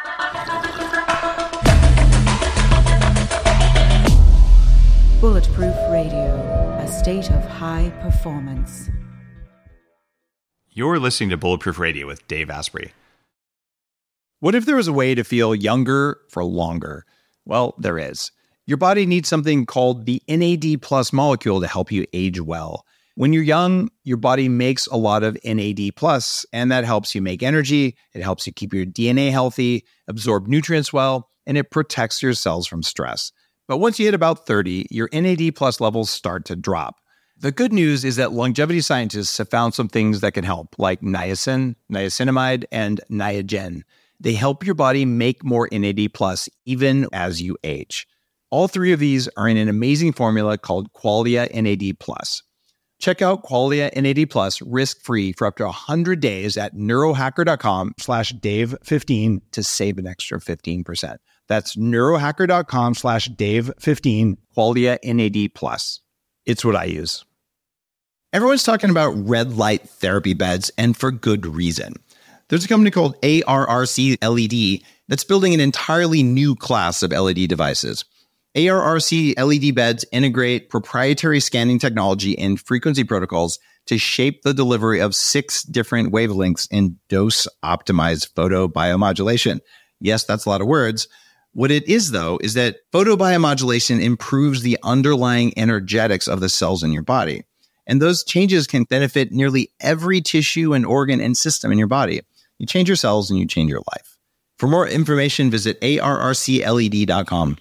Bulletproof Radio, a state of high performance. You're listening to Bulletproof Radio with Dave Asprey. What if there was a way to feel younger for longer? Well, there is. Your body needs something called the NAD+ molecule to help you age well. When you're young, your body makes a lot of NAD+, and that helps you make energy, it helps you keep your DNA healthy, absorb nutrients well, and it protects your cells from stress. But once you hit about 30, your NAD+ levels start to drop. The good news is that longevity scientists have found some things that can help, like niacin, niacinamide, and Niagen. They help your body make more NAD+ even as you age. All three of these are in an amazing formula called Qualia NAD+. Check out Qualia NAD+ risk-free for up to 100 days at neurohacker.com/Dave15 to save an extra 15%. That's neurohacker.com/Dave15, Qualia NAD+. It's what I use. Everyone's talking about red light therapy beds, and for good reason. There's a company called ARRC LED that's building an entirely new class of LED devices. ARRC LED beds integrate proprietary scanning technology and frequency protocols to shape the delivery of 6 different wavelengths in dose-optimized photobiomodulation. Yes, that's a lot of words. What it is, though, is that photobiomodulation improves the underlying energetics of the cells in your body. And those changes can benefit nearly every tissue and organ and system in your body. You change your cells and you change your life. For more information, visit arrcled.com.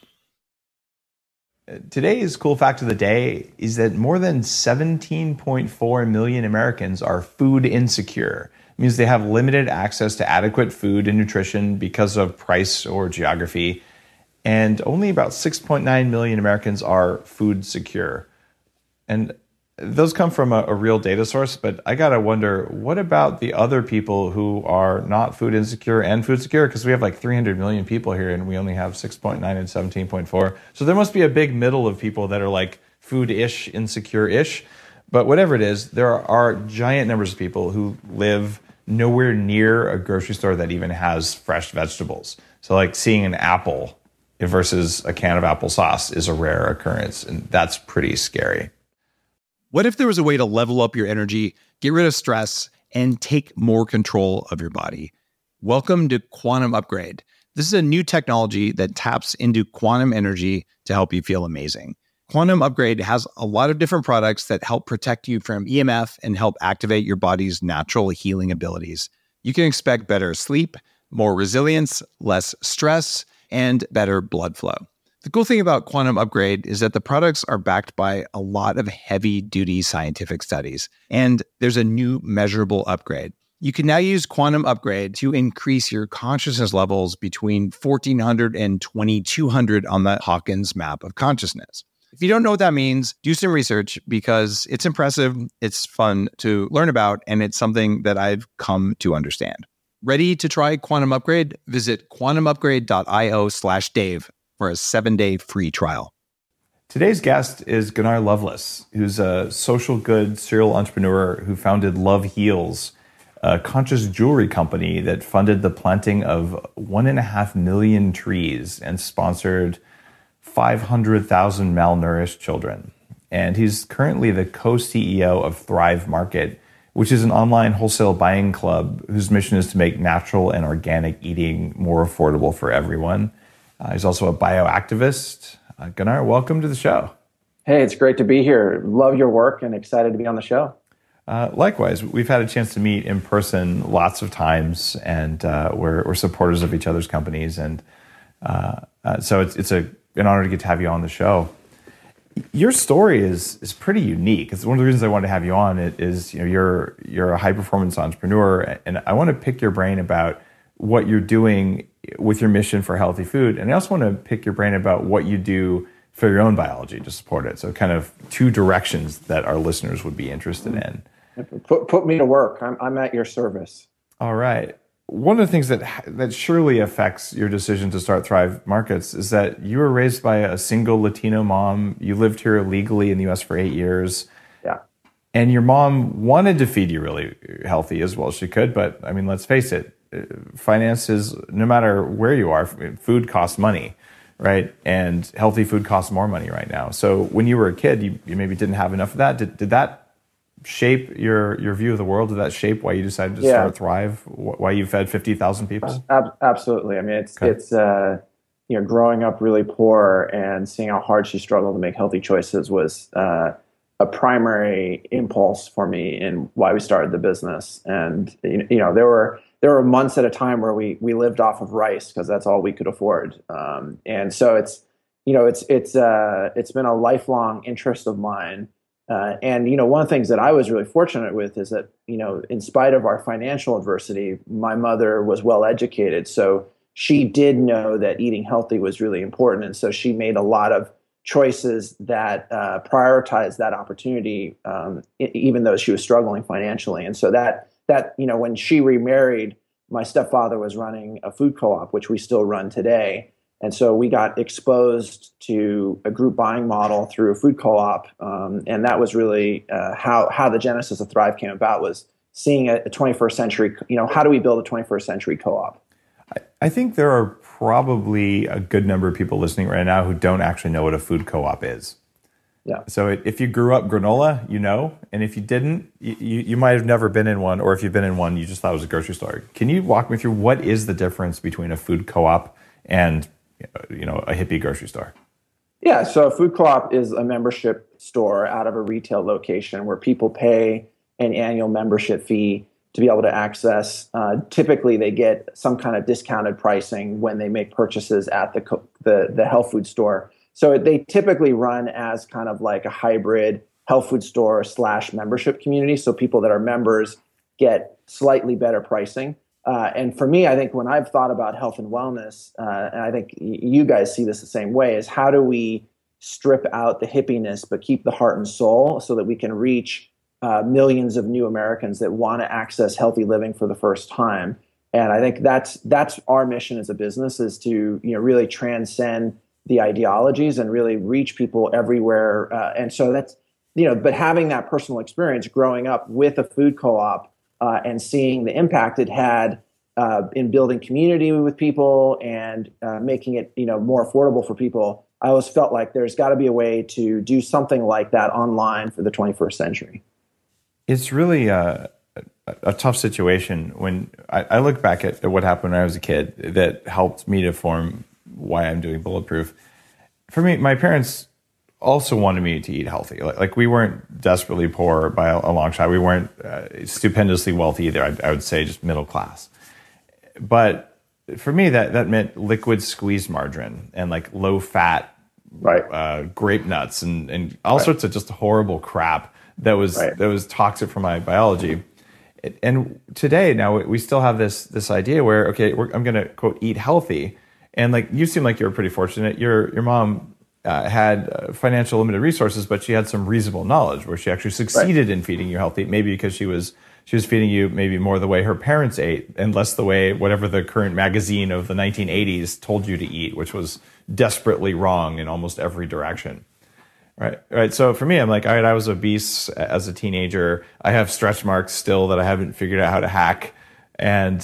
Today's cool fact of the day is that more than 17.4 million Americans are food insecure. It means they have limited access to adequate food and nutrition because of price or geography. And only about 6.9 million Americans are food secure. And those come from a real data source, but I gotta wonder, what about the other people who are not food insecure and food secure? Because we have like 300 million people here and we only have 6.9 and 17.4. So there must be a big middle of people that are like food-ish, insecure-ish. But whatever it is, there are giant numbers of people who live nowhere near a grocery store that even has fresh vegetables. So like seeing an apple versus a can of applesauce is a rare occurrence, and that's pretty scary. What if there was a way to level up your energy, get rid of stress, and take more control of your body? Welcome to Quantum Upgrade. This is a new technology that taps into quantum energy to help you feel amazing. Quantum Upgrade has a lot of different products that help protect you from EMF and help activate your body's natural healing abilities. You can expect better sleep, more resilience, less stress, and better blood flow. The cool thing about Quantum Upgrade is that the products are backed by a lot of heavy-duty scientific studies, and there's a new measurable upgrade. You can now use Quantum Upgrade to increase your consciousness levels between 1400 and 2200 on the Hawkins map of consciousness. If you don't know what that means, do some research because it's impressive, it's fun to learn about, and it's something that I've come to understand. Ready to try Quantum Upgrade? Visit quantumupgrade.io/Dave for a 7-day free trial. Today's guest is Gunnar Loveless, who's a social good serial entrepreneur who founded Love Heals, a conscious jewelry company that funded the planting of 1.5 million trees and sponsored 500,000 malnourished children. And he's currently the co-CEO of Thrive Market, which is an online wholesale buying club whose mission is to make natural and organic eating more affordable for everyone. He's also a bioactivist. Gunnar, welcome to the show. Hey, it's great to be here. Love your work and excited to be on the show. Likewise, we've had a chance to meet in person lots of times, and we're supporters of each other's companies, and so it's an honor to get to have you on the show. Your story is pretty unique. It's one of the reasons I wanted to have you on. It is, you're a high performance entrepreneur, and I want to pick your brain about what you're doing with your mission for healthy food, and I also want to pick your brain about what you do for your own biology to support it. So kind of two directions that our listeners would be interested in. Put me to work. I'm at your service. All right. One of the things that surely affects your decision to start Thrive Markets is that you were raised by a single Latino mom. You lived here legally in the US for 8 years. Yeah. And your mom wanted to feed you really healthy as well as she could. But I mean, let's face it, finances, no matter where you are, food costs money, right? And healthy food costs more money right now. So when you were a kid, you maybe didn't have enough of that. Did that shape your view of the world? Did that shape why you decided to start Thrive? Why you fed 50,000 people? Absolutely. I mean, it's growing up really poor and seeing how hard she struggled to make healthy choices was a primary impulse for me in why we started the business. And there were months at a time where we lived off of rice because that's all we could afford. And so it's been a lifelong interest of mine. And one of the things that I was really fortunate with is that in spite of our financial adversity, my mother was well educated, so she did know that eating healthy was really important, and so she made a lot of choices that prioritized that opportunity, even though she was struggling financially. And so that when she remarried, my stepfather was running a food co-op, which we still run today. And so we got exposed to a group buying model through a food co-op. And that was really how the genesis of Thrive came about, was seeing a 21st century, how do we build a 21st century co-op? I think there are probably a good number of people listening right now who don't actually know what a food co-op is. Yeah. So if you grew up granola, and if you didn't, you might have never been in one, or if you've been in one, you just thought it was a grocery store. Can you walk me through what is the difference between a food co-op and a hippie grocery store? Yeah, so a food co-op is a membership store out of a retail location where people pay an annual membership fee to be able to access. Typically, they get some kind of discounted pricing when they make purchases at the health food store. So they typically run as kind of like a hybrid health food store / membership community. So people that are members get slightly better pricing. And for me, I think when I've thought about health and wellness, and I think you guys see this the same way, is how do we strip out the hippiness but keep the heart and soul so that we can reach millions of new Americans that want to access healthy living for the first time. And I think that's our mission as a business, is to really transcend the ideologies and really reach people everywhere. And so that's but having that personal experience growing up with a food co-op and seeing the impact it had in building community with people and making it more affordable for people, I always felt like there's got to be a way to do something like that online for the 21st century. It's really a tough situation. When I look back at what happened when I was a kid, that helped me to form why I'm doing Bulletproof. For me, my parents also wanted me to eat healthy. Like we weren't desperately poor by a long shot. We weren't stupendously wealthy either. I would say just middle class. But for me, that meant liquid squeezed margarine and like low fat, grape nuts and all sorts of just horrible crap that was toxic for my biology. And today, now we still have this idea where, okay, I'm going to quote eat healthy, and like you seem like you were pretty fortunate. Your mom had financial limited resources, but she had some reasonable knowledge where she actually succeeded in feeding you healthy. Maybe because she was feeding you maybe more the way her parents ate and less the way whatever the current magazine of the 1980s told you to eat, which was desperately wrong in almost every direction. Right. So for me, I'm like, all right, I was obese as a teenager. I have stretch marks still that I haven't figured out how to hack, and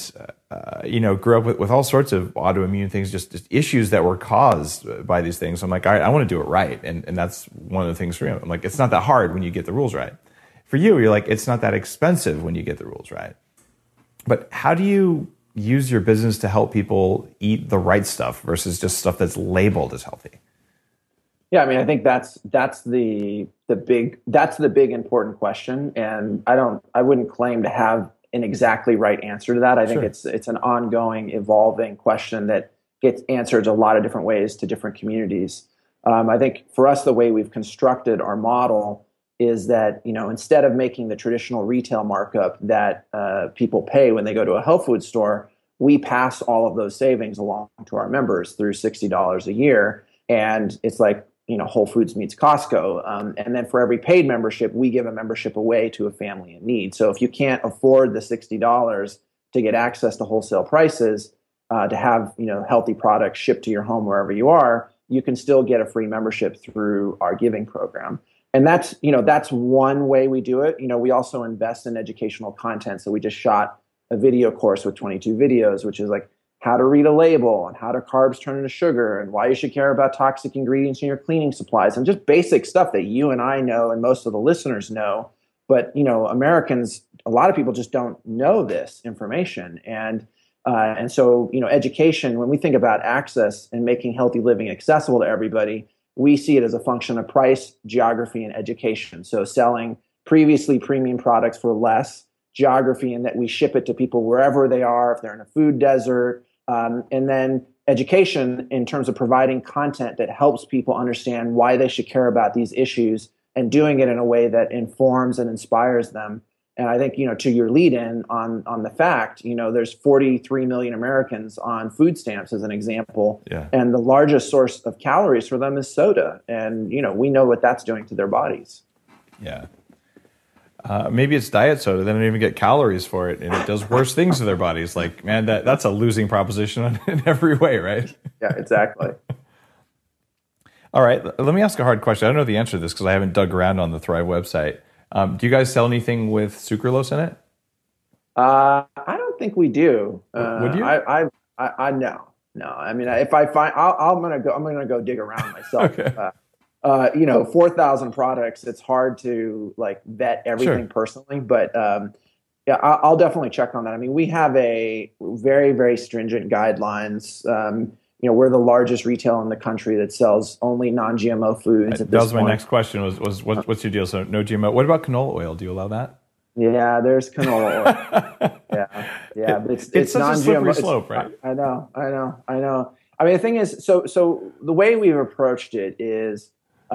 grew up with all sorts of autoimmune things, just issues that were caused by these things. So I'm like, all right, I want to do it right, and that's one of the things for me. I'm like, it's not that hard when you get the rules right. For you, you're like, it's not that expensive when you get the rules right. But how do you use your business to help people eat the right stuff versus just stuff that's labeled as healthy? Yeah, I mean, I think that's the big important question, and I wouldn't claim to have an exactly right answer to that. I think it's an ongoing, evolving question that gets answered a lot of different ways to different communities. I think for us, the way we've constructed our model is that instead of making the traditional retail markup that people pay when they go to a health food store, we pass all of those savings along to our members through $60 a year, and it's like Whole Foods meets Costco. And then for every paid membership, we give a membership away to a family in need. So if you can't afford the $60 to get access to wholesale prices, to have healthy products shipped to your home wherever you are, you can still get a free membership through our giving program. And that's one way we do it. We also invest in educational content. So we just shot a video course with 22 videos, which is like how to read a label and how do carbs turn into sugar and why you should care about toxic ingredients in your cleaning supplies, and just basic stuff that you and I know and most of the listeners know. But, Americans, a lot of people just don't know this information. And so, education, when we think about access and making healthy living accessible to everybody, we see it as a function of price, geography, and education. So selling previously premium products for less, geography, and that we ship it to people wherever they are, if they're in a food desert, and then education in terms of providing content that helps people understand why they should care about these issues and doing it in a way that informs and inspires them. And I think, to your lead in on the fact, there's 43 million Americans on food stamps as an example. Yeah. And the largest source of calories for them is soda. And, we know what that's doing to their bodies. Yeah. Maybe it's diet soda. They don't even get calories for it, and it does worse things to their bodies. Like, man, that's a losing proposition in every way, right? Yeah, exactly. All right, let me ask a hard question. I don't know the answer to this because I haven't dug around on the Thrive website. Do you guys sell anything with sucralose in it? I don't think we do. Would you? I no. I mean, if I find, I'm gonna go dig around myself. Okay. 4,000 products. It's hard to vet everything personally, but yeah, I'll definitely check on that. I mean, we have a very, very stringent guidelines. We're the largest retail in the country that sells only non-GMO foods. That was my next question. Was what's your deal? So no GMO. What about canola oil? Do you allow that? Yeah, there's canola oil. yeah, but it's such non-GMO. a slippery slope, right? I know. I mean, the thing is, so the way we've approached it is,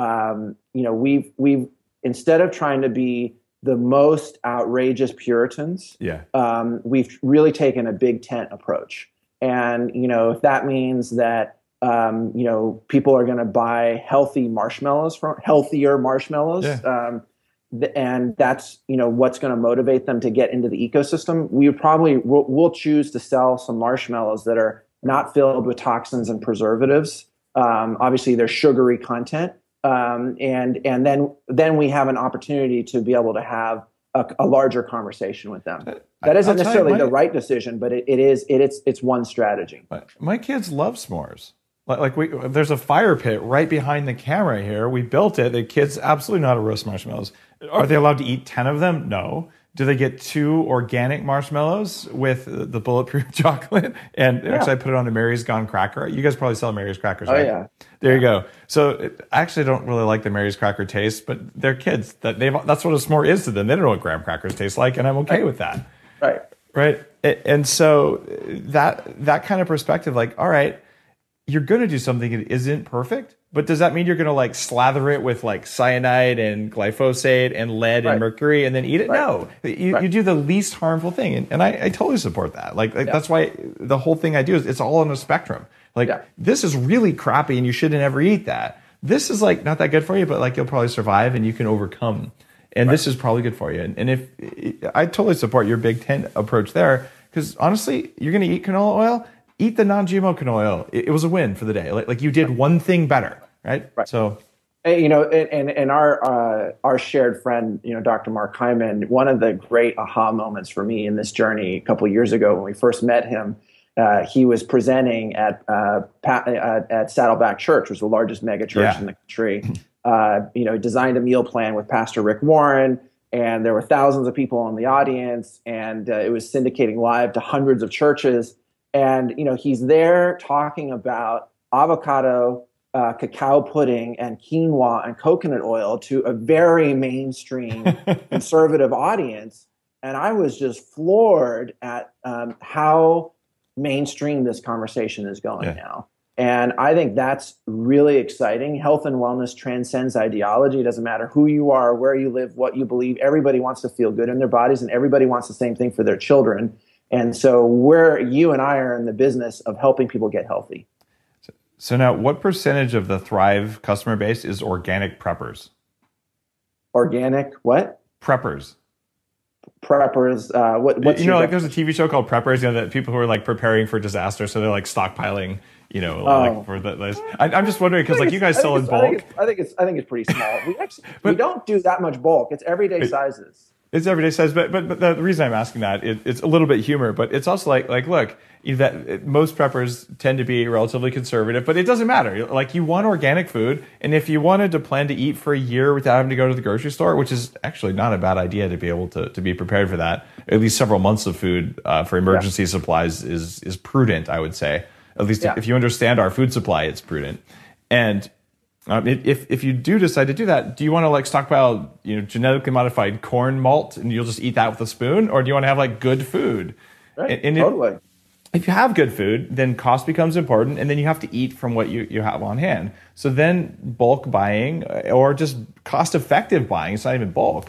we've instead of trying to be the most outrageous Puritans, we've really taken a big tent approach. And, if that means that, people are going to buy healthier marshmallows, and that's, what's going to motivate them to get into the ecosystem, we'll choose to sell some marshmallows that are not filled with toxins and preservatives. Obviously, there's sugary content. And then we have an opportunity to be able to have a larger conversation with them. That isn't necessarily the right decision, but it's one strategy. My kids love s'mores. There's a fire pit right behind the camera here. We built it. The kids absolutely know how to roast marshmallows. Are they allowed to eat 10 of them? No. Do they get 2 organic marshmallows with the bulletproof chocolate? And actually, I put it on a Mary's Gone cracker. You guys probably sell Mary's crackers, right? Oh, yeah. There you go. So I actually don't really like the Mary's cracker taste, but they're kids. That's what a s'more is to them. They don't know what graham crackers taste like, and I'm okay with that. Right. And so that kind of perspective, all right, you're going to do something that isn't perfect, but does that mean you're going to slather it with cyanide and glyphosate and lead and mercury and then eat it? No, you do the least harmful thing. And I totally support that. That's why the whole thing I do is it's all on a spectrum. This is really crappy and you shouldn't ever eat that. This is not that good for you, but you'll probably survive and you can overcome. And this is probably good for you. And if I totally support your big tent approach there, because honestly, you're going to eat canola oil, eat the non-GMO canola oil. It was a win for the day. You did one thing better, right? So, and our shared friend, Dr. Mark Hyman, one of the great aha moments for me in this journey a couple of years ago when we first met him, he was presenting at Saddleback Church, which was the largest mega church in the country. Designed a meal plan with Pastor Rick Warren, and there were thousands of people in the audience, and it was syndicating live to hundreds of churches. And, he's there talking about avocado, cacao pudding, and quinoa and coconut oil to a very mainstream conservative audience. And I was just floored at how mainstream this conversation is going now. And I think that's really exciting. Health and wellness transcends ideology. It doesn't matter who you are, where you live, what you believe. Everybody wants to feel good in their bodies, and everybody wants the same thing for their children. And so you and I are in the business of helping people get healthy. So now, what percentage of the Thrive customer base is organic preppers? Organic what? Preppers. What's there's a TV show called Preppers, that people who are preparing for disaster, so they're stockpiling, for the. I'm just wondering because you guys sell in bulk. I think it's pretty small. We don't do that much bulk. It's everyday sizes. It's everyday size, but the reason I'm asking that, it's a little bit humor, but it's also like look, most preppers tend to be relatively conservative, but it doesn't matter. Like, you want organic food, and if you wanted to plan to eat for a year without having to go to the grocery store, which is actually not a bad idea to be able to be prepared for that, at least several months of food for emergency supplies is prudent, I would say. At least if you understand our food supply, it's prudent. And if you do decide to do that, do you want to like stockpile, genetically modified corn malt and you'll just eat that with a spoon, or do you want to have like good food? Right. And totally. If you have good food, then cost becomes important, and then you have to eat from what you have on hand. So then bulk buying, or just cost-effective buying, it's not even bulk,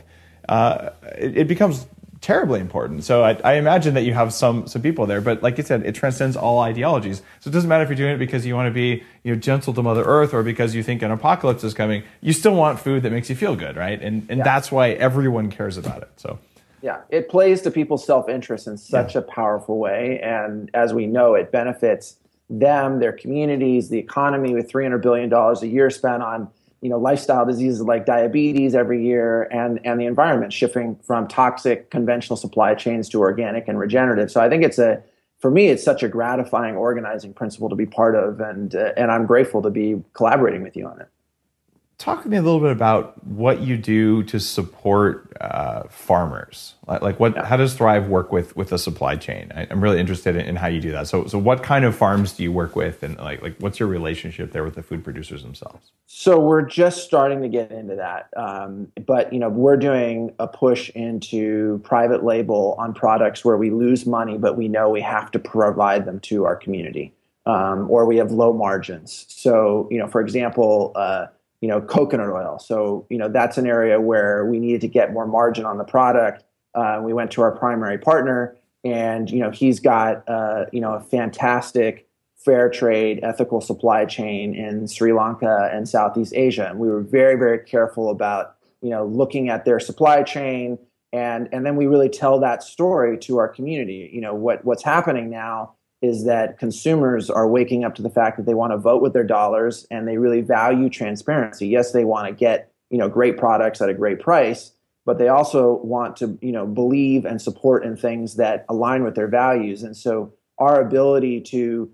it becomes terribly important. So I imagine that you have some people there, but like you said, it transcends all ideologies. So it doesn't matter if you're doing it because you want to be gentle to Mother Earth, or because you think an apocalypse is coming. You still want food that makes you feel good, right? And that's why everyone cares about it. So yeah, it plays to people's self-interest in such a powerful way, and as we know, it benefits them, their communities, the economy, with $300 billion a year spent on lifestyle diseases like diabetes every year, and the environment shifting from toxic conventional supply chains to organic and regenerative. So I think for me, it's such a gratifying organizing principle to be part of, and I'm grateful to be collaborating with you on it. Talk to me a little bit about what you do to support farmers. How does Thrive work with the supply chain? I'm really interested in how you do that. So what kind of farms do you work with, and like what's your relationship there with the food producers themselves? So we're just starting to get into that, but we're doing a push into private label on products where we lose money, but we know we have to provide them to our community, or we have low margins. So for example. Coconut oil. So, that's an area where we needed to get more margin on the product. We went to our primary partner, and, he's got, a fantastic fair trade, ethical supply chain in Sri Lanka and Southeast Asia. And we were very, very careful about, looking at their supply chain. And then we really tell that story to our community. What's happening now is that consumers are waking up to the fact that they want to vote with their dollars, and they really value transparency. Yes, they want to get, great products at a great price, but they also want to, believe and support in things that align with their values. And so our ability to,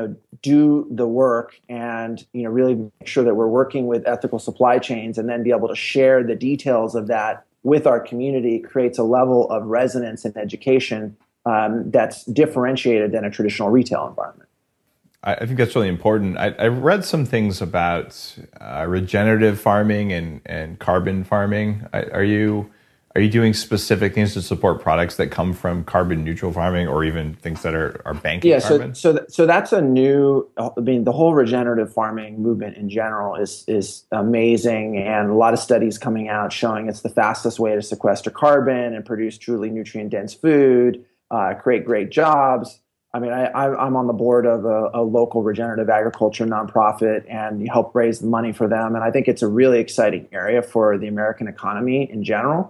do the work and, really make sure that we're working with ethical supply chains, and then be able to share the details of that with our community, creates a level of resonance and education that's differentiated than a traditional retail environment. I think that's really important. I read some things about regenerative farming and carbon farming. Are you doing specific things to support products that come from carbon neutral farming, or even things that are banking carbon? So that's a new. The whole regenerative farming movement in general is amazing, and a lot of studies coming out showing it's the fastest way to sequester carbon and produce truly nutrient dense food. Create great jobs. I mean, I'm on the board of a local regenerative agriculture nonprofit, and help raise the money for them. And I think it's a really exciting area for the American economy in general,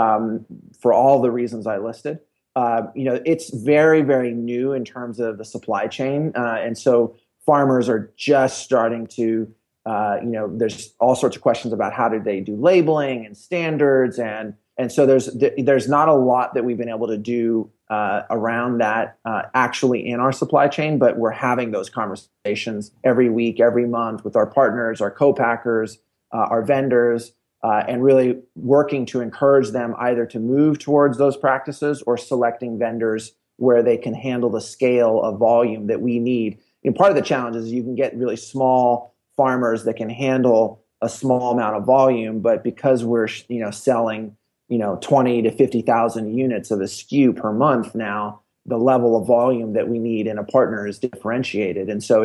for all the reasons I listed. It's very, very new in terms of the supply chain. And so farmers are just starting to, there's all sorts of questions about how do they do labeling and standards. And so there's not a lot that we've been able to do around that actually in our supply chain, but we're having those conversations every week, every month with our partners, our co-packers, our vendors, and really working to encourage them either to move towards those practices, or selecting vendors where they can handle the scale of volume that we need. Part of the challenge is you can get really small farmers that can handle a small amount of volume, but because we're selling 20 to 50,000 units of a SKU per month now, the level of volume that we need in a partner is differentiated. And so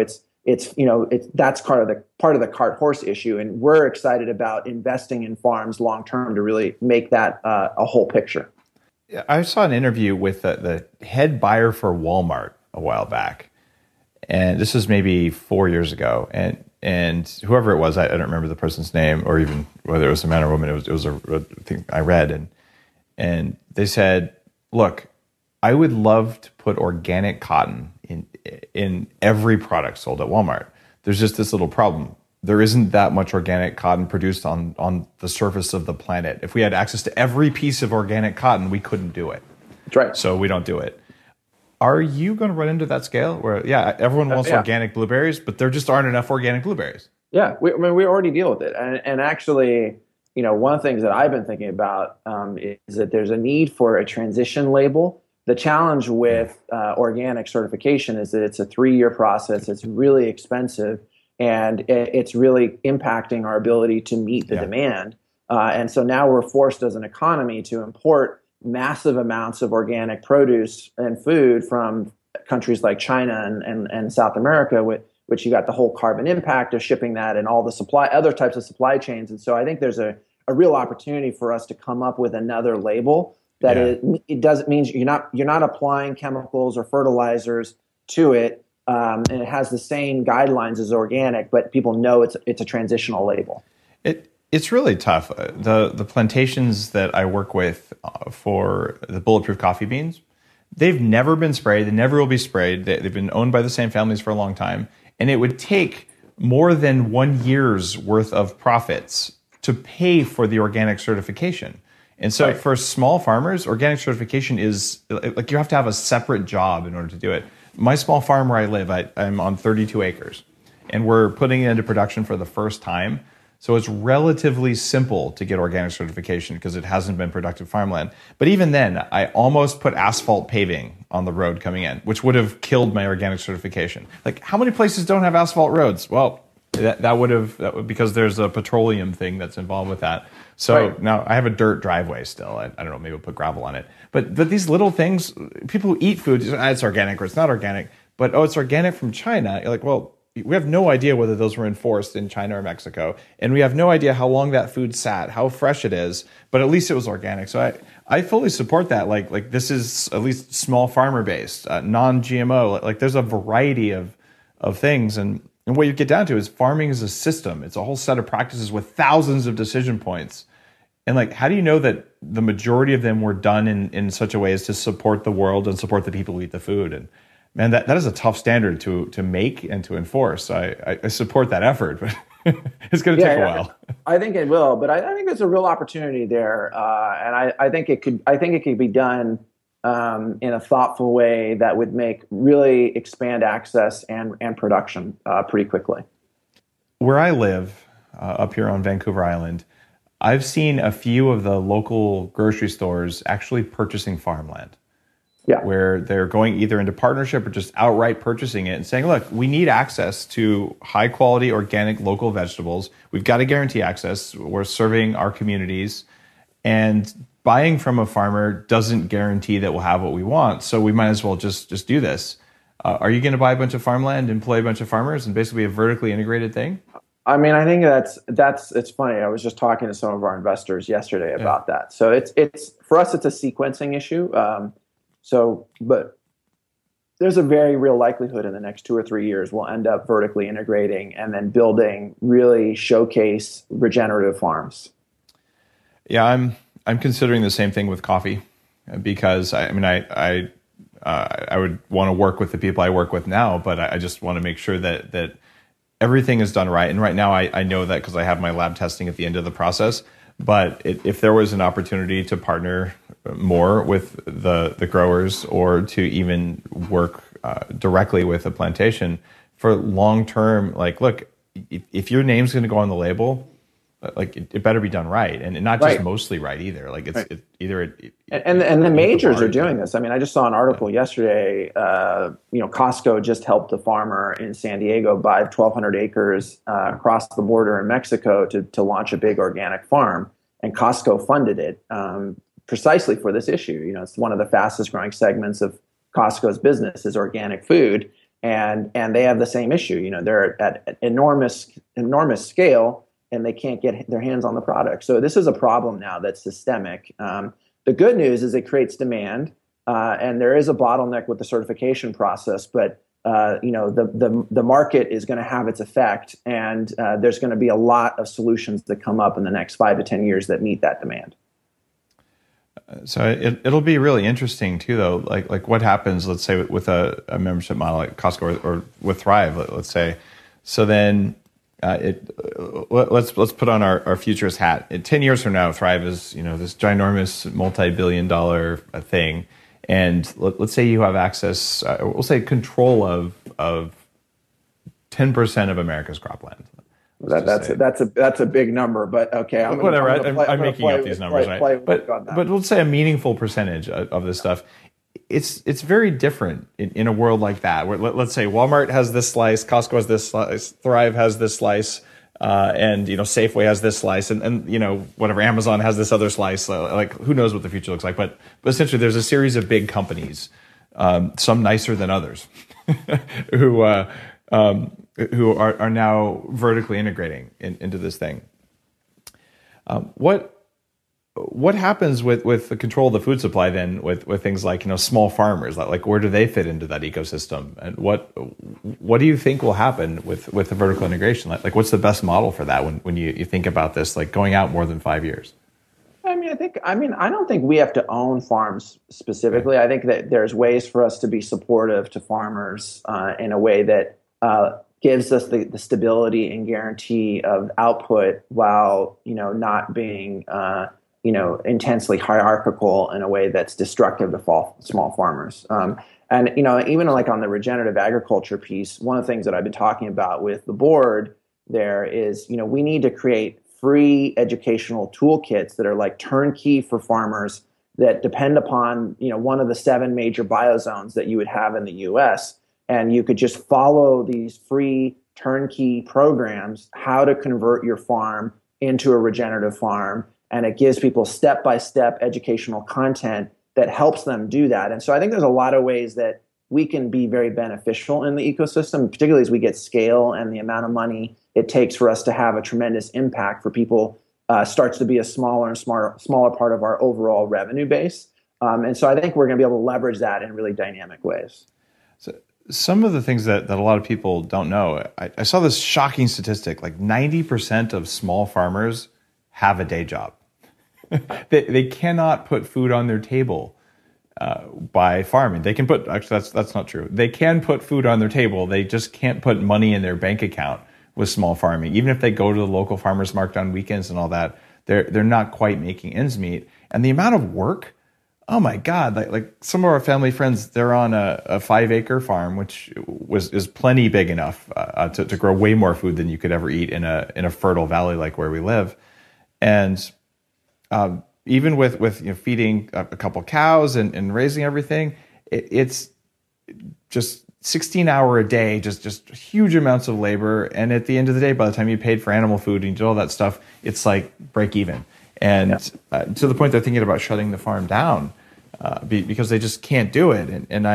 that's part of the cart horse issue. And we're excited about investing in farms long term to really make that a whole picture. I saw an interview with the head buyer for Walmart a while back, and this was maybe 4 years ago. And whoever it was, I don't remember the person's name, or even whether it was a man or woman. It was a thing I read, and they said, "Look, I would love to put organic cotton in every product sold at Walmart. There's just this little problem. there isn't that much organic cotton produced on the surface of the planet. If we had access to every piece of organic cotton, we couldn't do it. That's right. So we don't do it. Are you going to run into that scale where, everyone wants organic blueberries, but there just aren't enough organic blueberries? Yeah, we already deal with it. And actually, one of the things that I've been thinking about is that there's a need for a transition label. The challenge with organic certification is that it's a 3-year process. It's really expensive, and it's really impacting our ability to meet the demand. And so now we're forced as an economy to import massive amounts of organic produce and food from countries like China and South America, which you got the whole carbon impact of shipping that and all the other types of supply chains. And so I think there's a real opportunity for us to come up with another label that it doesn't mean you're not applying chemicals or fertilizers to it, and it has the same guidelines as organic, but people know it's a transitional label. It's really tough. The plantations that I work with for the bulletproof coffee beans, they've never been sprayed. They never will be sprayed. They've been owned by the same families for a long time. And it would take more than 1 year's worth of profits to pay for the organic certification. And so for small farmers, organic certification is like you have to have a separate job in order to do it. My small farm where I live, I'm on 32 acres. And we're putting it into production for the first time. So it's relatively simple to get organic certification because it hasn't been productive farmland. But even then, I almost put asphalt paving on the road coming in, which would have killed my organic certification. Like, how many places don't have asphalt roads? Well, that would because there's a petroleum thing that's involved with that. So now I have a dirt driveway still. I don't know, maybe we'll put gravel on it. But these little things, people who eat food, it's organic or it's not organic. But, it's organic from China. You're like, well, we have no idea whether those were enforced in China or Mexico. And we have no idea how long that food sat, how fresh it is, but at least it was organic. So I fully support that. Like this is at least small farmer based, non-GMO. Like there's a variety of things. And what you get down to is farming is a system. It's a whole set of practices with thousands of decision points. And like, how do you know that the majority of them were done in such a way as to support the world and support the people who eat the food? And man, that is a tough standard to make and to enforce. I support that effort, but it's going to take a while. I think it will, but I think there's a real opportunity there, and I think it could be done in a thoughtful way that would really expand access and production pretty quickly. Where I live, up here on Vancouver Island, I've seen a few of the local grocery stores actually purchasing farmland. Yeah. Where they're going either into partnership or just outright purchasing it and saying, look, we need access to high quality, organic, local vegetables. We've got to guarantee access. We're serving our communities. And buying from a farmer doesn't guarantee that we'll have what we want. So we might as well just do this. Are you going to buy a bunch of farmland, employ a bunch of farmers, and basically a vertically integrated thing? I mean, I think it's funny. I was just talking to some of our investors yesterday about that. So it's for us, it's a sequencing issue. But there's a very real likelihood in the next 2 or 3 years we'll end up vertically integrating and then building really showcase regenerative farms. Yeah, I'm considering the same thing with coffee because I would want to work with the people I work with now, but I just want to make sure that everything is done right. And right now I know that because I have my lab testing at the end of the process. But if there was an opportunity to partner more with the growers or to even work directly with a plantation for long term, like, look, if your name's going to go on the label, like it better be done right, and not just mostly right either. Like it's either and the majors are doing this. I mean, I just saw an article yesterday. Costco just helped a farmer in San Diego buy 1,200 acres across the border in Mexico to launch a big organic farm, and Costco funded it precisely for this issue. It's one of the fastest growing segments of Costco's business is organic food, and they have the same issue. They're at enormous scale, and they can't get their hands on the product. So this is a problem now that's systemic. The good news is it creates demand, and there is a bottleneck with the certification process, but the market is going to have its effect, and there's going to be a lot of solutions that come up in the next 5 to 10 years that meet that demand. So it'll be really interesting too, though. Like what happens, let's say, with a membership model like Costco or with Thrive, let's say. So then Let's put on our futurist hat. 10 years from now, Thrive is this ginormous multi-billion-dollar thing, and let's say you have access. We'll say control of 10% of America's cropland. That's a big number, but okay. I'm making up these numbers, right? But let's say a meaningful percentage of this stuff. It's very different in a world like that. Where let's say Walmart has this slice, Costco has this slice, Thrive has this slice, and Safeway has this slice, and whatever, Amazon has this other slice. Like, who knows what the future looks like? But essentially, there's a series of big companies, some nicer than others, who are now vertically integrating into this thing. What happens with the control of the food supply then with things like small farmers, like where do they fit into that ecosystem, and what do you think will happen with the vertical integration? Like what's the best model for that when you think about this, like going out more than 5 years? I don't think we have to own farms specifically. I think that there's ways for us to be supportive to farmers in a way that gives us the stability and guarantee of output while not being intensely hierarchical in a way that's destructive to small farmers. And even like on the regenerative agriculture piece, one of the things that I've been talking about with the board there is, we need to create free educational toolkits that are like turnkey for farmers that depend upon, one of the 7 major biozones that you would have in the US. And you could just follow these free turnkey programs, how to convert your farm into a regenerative farm. And it gives people step-by-step educational content that helps them do that. And so I think there's a lot of ways that we can be very beneficial in the ecosystem, particularly as we get scale and the amount of money it takes for us to have a tremendous impact for people starts to be a smaller and smaller part of our overall revenue base. And so I think we're going to be able to leverage that in really dynamic ways. So some of the things that a lot of people don't know, I saw this shocking statistic, like 90% of small farmers have a day job. They cannot put food on their table by farming. They can put, actually that's not true. They can put food on their table. They just can't put money in their bank account with small farming. Even if they go to the local farmers market on weekends and all that, they're not quite making ends meet. And the amount of work, oh my God, like some of our family friends, they're on a 5-acre farm, which is plenty big enough to grow way more food than you could ever eat in a fertile valley like where we live. And even with feeding a couple cows and raising everything, it's just 16-hour a day, just huge amounts of labor. And at the end of the day, by the time you paid for animal food and you did all that stuff, it's like break even. And to the point they're thinking about shutting the farm down because they just can't do it. And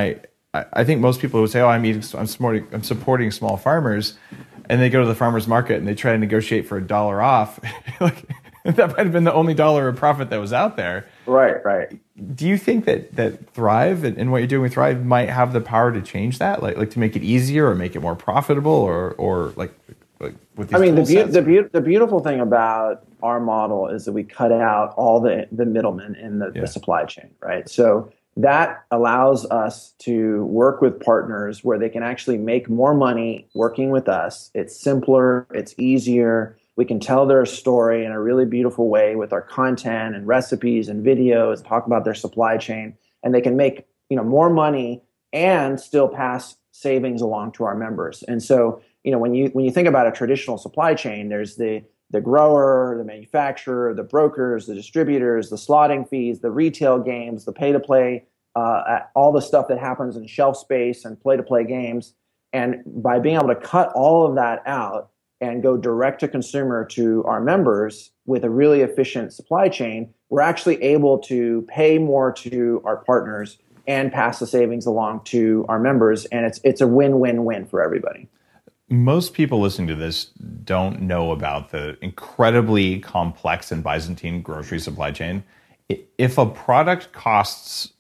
I think most people would say, "Oh, I'm supporting small farmers," and they go to the farmers market and they try to negotiate for $1 off. Like, that might have been the only dollar of profit that was out there. Right. Do you think that Thrive and what you're doing with Thrive might have the power to change that, like to make it easier or make it more profitable, or like with these the beautiful thing about our model is that we cut out all the middlemen in the supply chain, right? So that allows us to work with partners where they can actually make more money working with us. It's simpler, it's easier. We can tell their story in a really beautiful way with our content and recipes and videos, talk about their supply chain, and they can make more money and still pass savings along to our members. And so, when you think about a traditional supply chain, there's the grower, the manufacturer, the brokers, the distributors, the slotting fees, the retail games, the pay-to-play, all the stuff that happens in shelf space and play-to-play games. And by being able to cut all of that out and go direct to consumer to our members with a really efficient supply chain, we're actually able to pay more to our partners and pass the savings along to our members. And it's a win-win-win for everybody. Most people listening to this don't know about the incredibly complex and Byzantine grocery supply chain. If a product costs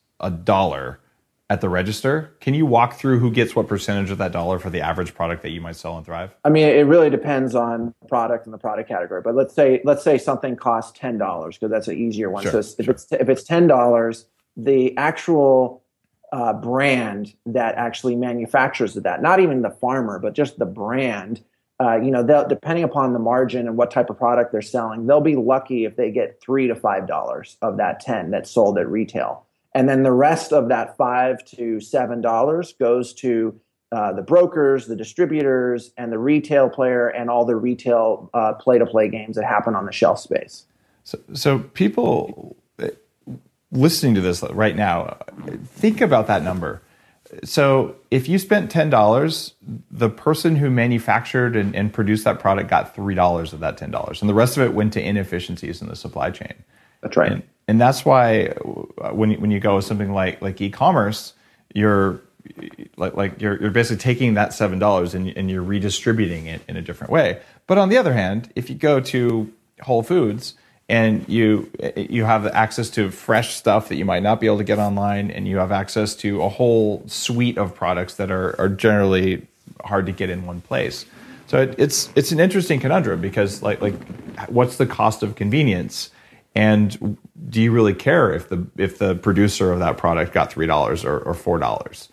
$1 at the register, can you walk through who gets what percentage of that dollar for the average product that you might sell on Thrive? I mean, it really depends on the product and the product category. But let's say something costs $10 because that's an easier one. Sure, so if it's $10, the actual brand that actually manufactures that, not even the farmer, but just the brand, depending upon the margin and what type of product they're selling, they'll be lucky if they get $3 to $5 of that 10 that's sold at retail. And then the rest of that $5 to $7 goes to the brokers, the distributors, and the retail player, and all the retail play-to-play games that happen on the shelf space. So people listening to this right now, think about that number. So if you spent $10, the person who manufactured and produced that product got $3 of that $10, and the rest of it went to inefficiencies in the supply chain. That's right. And that's why when you go with something like e-commerce, you're basically taking that $7 and you're redistributing it in a different way. But on the other hand, if you go to Whole Foods and you have access to fresh stuff that you might not be able to get online, and you have access to a whole suite of products that are generally hard to get in one place. So it's an interesting conundrum, because like what's the cost of convenience, and do you really care if the producer of that product got $3 or $4?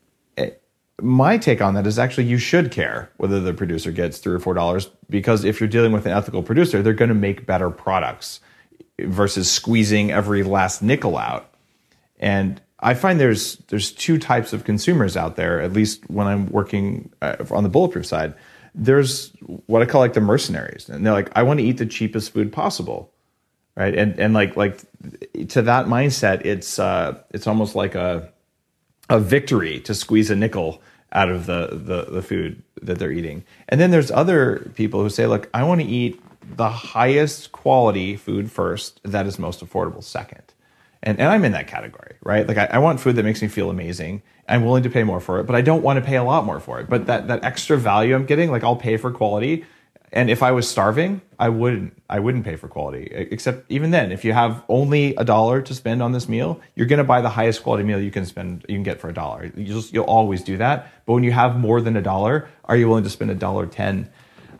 My take on that is actually you should care whether the producer gets $3 or $4, because if you're dealing with an ethical producer, they're going to make better products versus squeezing every last nickel out. And I find there's two types of consumers out there, at least when I'm working on the Bulletproof side. There's what I call like the mercenaries, and they're like, I want to eat the cheapest food possible, right? And like to that mindset, it's almost like a victory to squeeze a nickel out of the food that they're eating. And then there's other people who say, look, I want to eat the highest quality food first, that is most affordable second. And I'm in that category, right? Like I want food that makes me feel amazing. I'm willing to pay more for it, but I don't want to pay a lot more for it. But that extra value I'm getting, like I'll pay for quality. And if I was starving, I wouldn't pay for quality. Except even then, if you have only $1 to spend on this meal, you're going to buy the highest quality meal you can get for $1. You'll always do that. But when you have more than $1, are you willing to spend $1.10?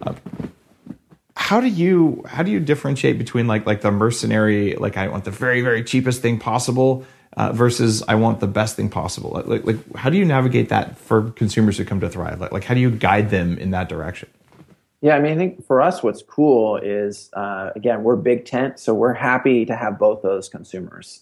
How do you differentiate between like the mercenary, like I want the very, very cheapest thing possible, versus I want the best thing possible? Like how do you navigate that for consumers who come to Thrive? Like how do you guide them in that direction? Yeah, I mean, I think for us, what's cool is, again, we're big tent, so we're happy to have both those consumers.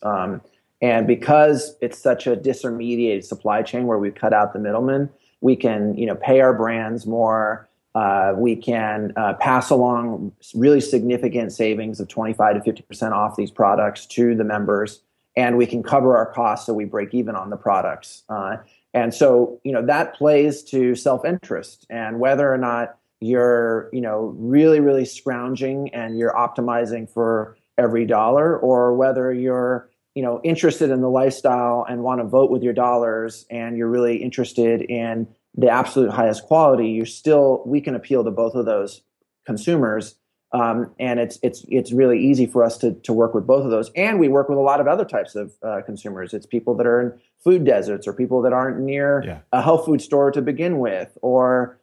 And because it's such a disintermediated supply chain where we've cut out the middleman, we can, pay our brands more. We can pass along really significant savings of 25 to 50% off these products to the members, and we can cover our costs so we break even on the products. And so, that plays to self-interest, and whether or not you're, really, really scrounging and you're optimizing for every dollar, or whether you're, interested in the lifestyle and want to vote with your dollars, and you're really interested in the absolute highest quality, we can appeal to both of those consumers. And it's really easy for us to work with both of those. And we work with a lot of other types of consumers. It's people that are in food deserts, or people that aren't near a health food store to begin with, or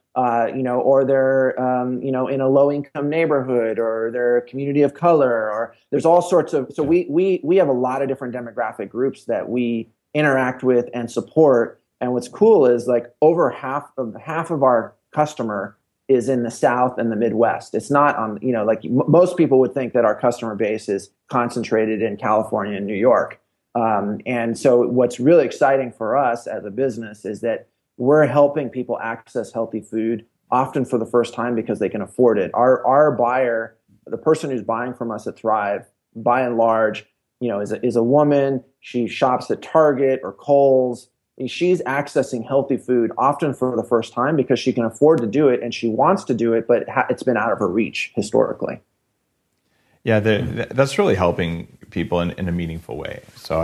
they're, in a low income neighborhood, or they're a community of color, or there's all sorts of, so we have a lot of different demographic groups that we interact with and support. And what's cool is like over half of our customer is in the South and the Midwest. It's not on, most people would think that our customer base is concentrated in California and New York. And so what's really exciting for us as a business is that we're helping people access healthy food, often for the first time because they can afford it. Our buyer, the person who's buying from us at Thrive, by and large, is a woman. She shops at Target or Kohl's. She's accessing healthy food often for the first time because she can afford to do it and she wants to do it, but it's been out of her reach historically. Yeah, that's really helping people in a meaningful way. So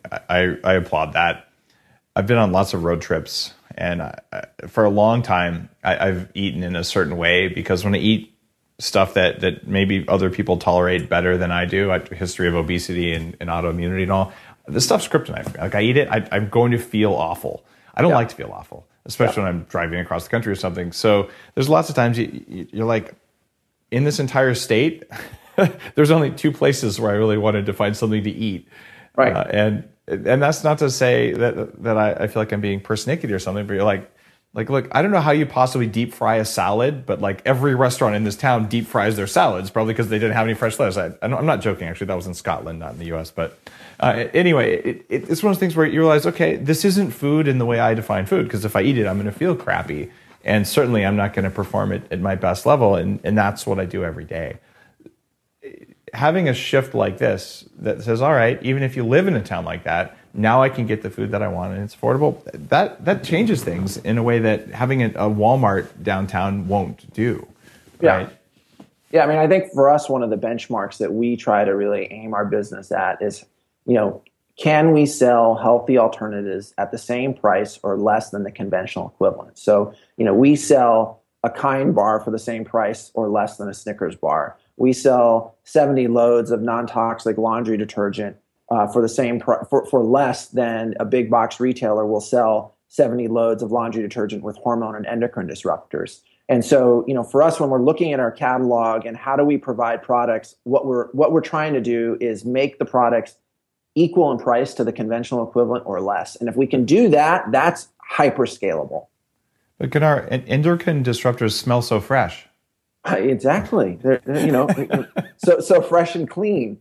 I applaud that. I've been on lots of road trips, and for a long time, I've eaten in a certain way because when I eat stuff that maybe other people tolerate better than I do, I have a history of obesity and autoimmunity and all, this stuff's kryptonite. Like I eat it, I'm going to feel awful. I don't like to feel awful, especially when I'm driving across the country or something. So there's lots of times you're like, in this entire state, there's only two places where I really wanted to find something to eat. Right. And that's not to say that I feel like I'm being persnickety or something, but you're like, Like, look, I don't know how you possibly deep fry a salad, but like every restaurant in this town deep fries their salads, probably because they didn't have any fresh lettuce. I'm not joking, actually. That was in Scotland, not in the US. But anyway, it's one of those things where you realize, okay, this isn't food in the way I define food, because if I eat it, I'm going to feel crappy. And certainly I'm not going to perform it at my best level. And that's what I do every day. Having a shift like this that says, all right, even if you live in a town like that, now I can get the food that I want and it's affordable. That changes things in a way that having a Walmart downtown won't do. Right? Yeah. I mean, I think for us, one of the benchmarks that we try to really aim our business at is, can we sell healthy alternatives at the same price or less than the conventional equivalent? So, we sell a Kind bar for the same price or less than a Snickers bar. We sell 70 loads of non-toxic laundry detergent for the same for less than a big box retailer will sell 70 loads of laundry detergent with hormone and endocrine disruptors. And so, for us, when we're looking at our catalog and how do we provide products, what we're trying to do is make the products equal in price to the conventional equivalent or less. And if we can do that, that's hyper scalable. But can our endocrine disruptors smell so fresh? Exactly. They're so fresh and clean.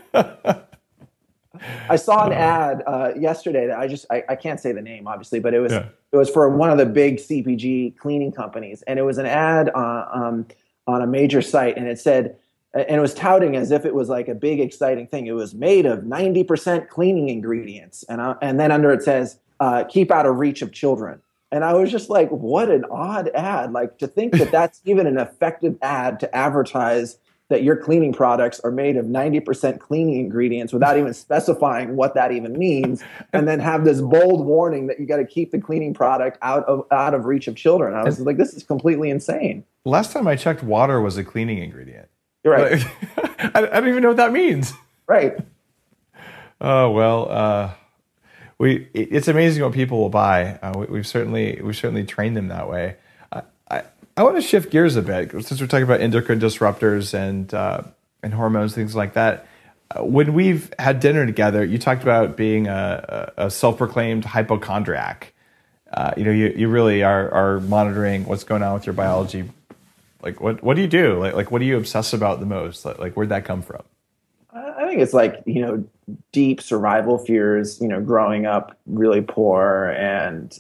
I saw an ad yesterday that I can't say the name obviously, but it was for one of the big CPG cleaning companies, and it was an ad on a major site, and it said, and it was touting as if it was like a big exciting thing. It was made of 90% cleaning ingredients, and then under it says, "Keep out of reach of children." And I was just like, what an odd ad! Like, to think that that's even an effective ad to advertise that your cleaning products are made of 90% cleaning ingredients without even specifying what that even means, and then have this bold warning that you got to keep the cleaning product out of reach of children. I was like, this is completely insane. Last time I checked, water was a cleaning ingredient. You're right. I don't even know what that means. Right. Oh, well, it's amazing what people will buy. We've certainly trained them that way. I want to shift gears a bit, since we're talking about endocrine disruptors and hormones, things like that. When we've had dinner together, you talked about being a self-proclaimed hypochondriac. You really are monitoring what's going on with your biology. Like, what do you do? Like what do you obsess about the most? Like where'd that come from? I think it's like, deep survival fears, growing up really poor, and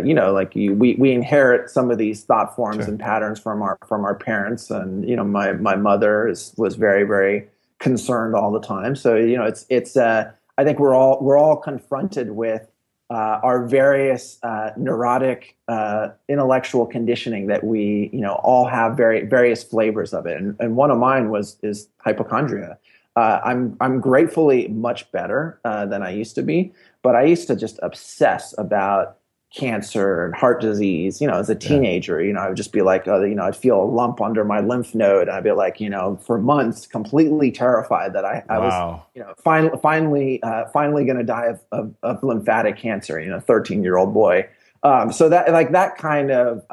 we inherit some of these thought forms Sure. and patterns from our parents, and my mother was very, very concerned all the time. So it's I think we're all confronted with our various neurotic intellectual conditioning that we all have various flavors of it, and one of mine is hypochondria. I'm gratefully much better than I used to be, but I used to just obsess about cancer and heart disease. As a teenager, I would just be like, I'd feel a lump under my lymph node, and I'd be like, for months, completely terrified that I Wow. was, finally going to die of lymphatic cancer. 13-year-old boy. So that kind of,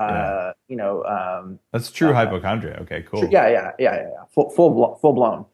That's true hypochondria. Okay, cool. Yeah. Full blown.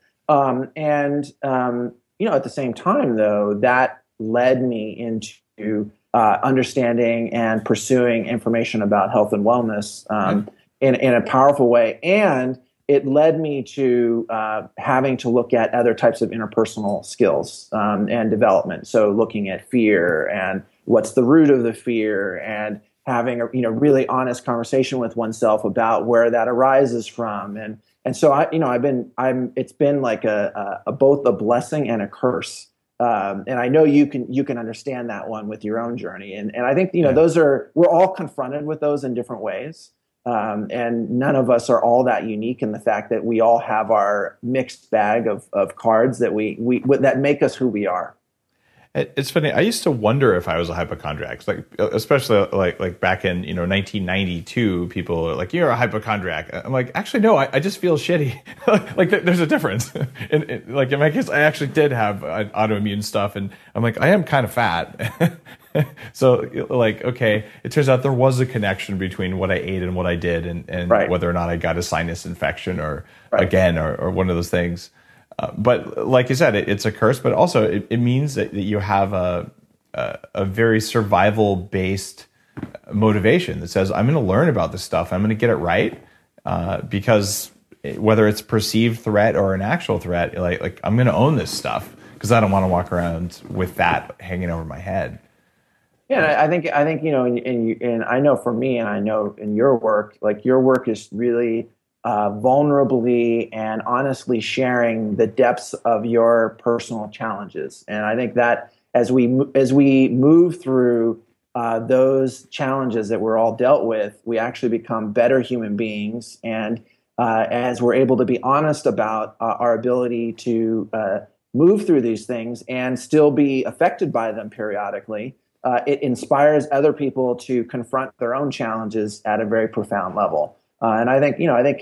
At the same time, though, that led me into understanding and pursuing information about health and wellness in a powerful way. And it led me to having to look at other types of interpersonal skills and development. So looking at fear and what's the root of the fear, and having a really honest conversation with oneself about where that arises from. And so it's been like a both a blessing and a curse. And I know you can understand that one with your own journey. And I think, we're all confronted with those in different ways. And none of us are all that unique in the fact that we all have our mixed bag of cards that that make us who we are. It's funny. I used to wonder if I was a hypochondriac, especially back in 1992. People are like, "You're a hypochondriac." I'm like, actually, no. I just feel shitty. There's a difference. In my case, I actually did have autoimmune stuff, and I'm like, I am kind of fat. So okay, it turns out there was a connection between what I ate and what I did, and Right. whether or not I got a sinus infection or Right. or one of those things. But like you said, it's a curse, but also it means that you have a very survival-based motivation that says, I'm going to learn about this stuff. I'm going to get it right, because whether it's perceived threat or an actual threat, like I'm going to own this stuff because I don't want to walk around with that hanging over my head. Yeah, I think and I know for me, and I know in your work, like your work is really vulnerably and honestly sharing the depths of your personal challenges. And I think that as we move through those challenges that we're all dealt with, we actually become better human beings. And as we're able to be honest about our ability to move through these things and still be affected by them periodically, it inspires other people to confront their own challenges at a very profound level. And I think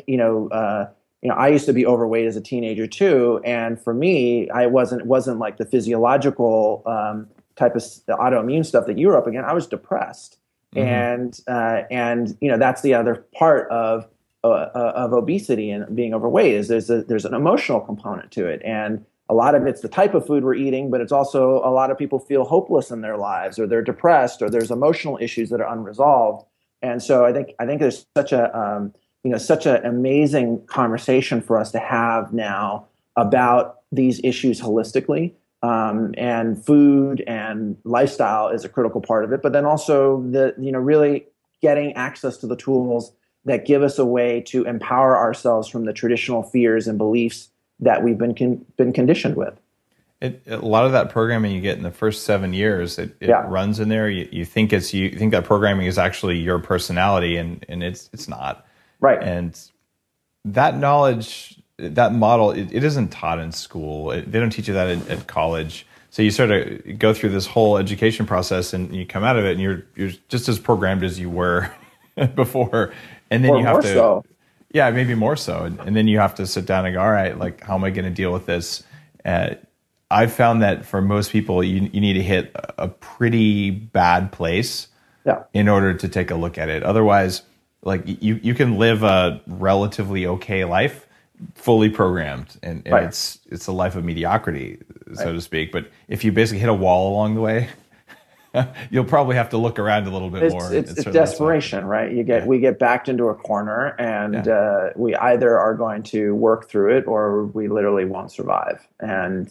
I used to be overweight as a teenager too, and for me, it wasn't like the physiological type of autoimmune stuff that you were up against. I was depressed, and that's the other part of obesity and being overweight is there's an emotional component to it, and a lot of it's the type of food we're eating, but it's also a lot of people feel hopeless in their lives, or they're depressed, or there's emotional issues that are unresolved. And so I think there's such an amazing conversation for us to have now about these issues holistically, and food and lifestyle is a critical part of it. But then also really getting access to the tools that give us a way to empower ourselves from the traditional fears and beliefs that we've been conditioned with. A lot of that programming you get in the first 7 years, it runs in there. You think that programming is actually your personality, and it's not. Right. And that knowledge, that model, it isn't taught in school. They don't teach you that at college. So you sort of go through this whole education process, and you come out of it, and you're just as programmed as you were before. And then you have to, so. Yeah, maybe more so. And then you have to sit down and go, all right, like, how am I going to deal with this? I've found that for most people, you need to hit a pretty bad place in order to take a look at it. Otherwise, like you can live a relatively okay life, fully programmed, and right. it's a life of mediocrity, so to speak. But if you basically hit a wall along the way, you'll probably have to look around a little bit more. It's desperation, right? We get backed into a corner, and we either are going to work through it, or we literally won't survive. And